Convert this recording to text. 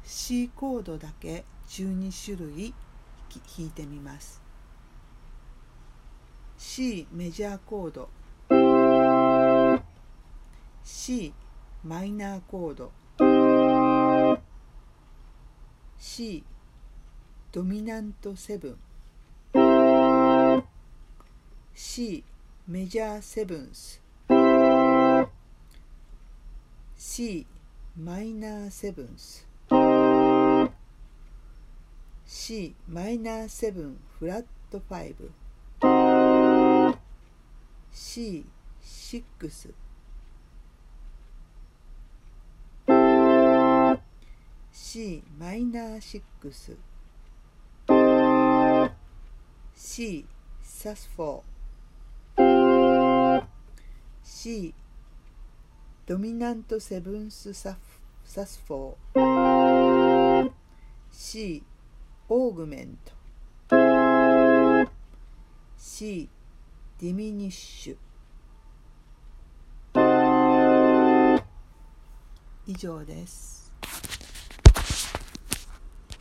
C コードだけ12種類弾いてみます。C メジャーコード、C マイナーコード、C ドミナントセブン、C メジャーセブンス、C マイナーセブンス、C マイナーセブンフラットファイブ、C シックス、C マイナーシックス、C サスフォー、C ドミナントセブンスサスフォー、C オーグメント、C ディミニッシュ。以上です。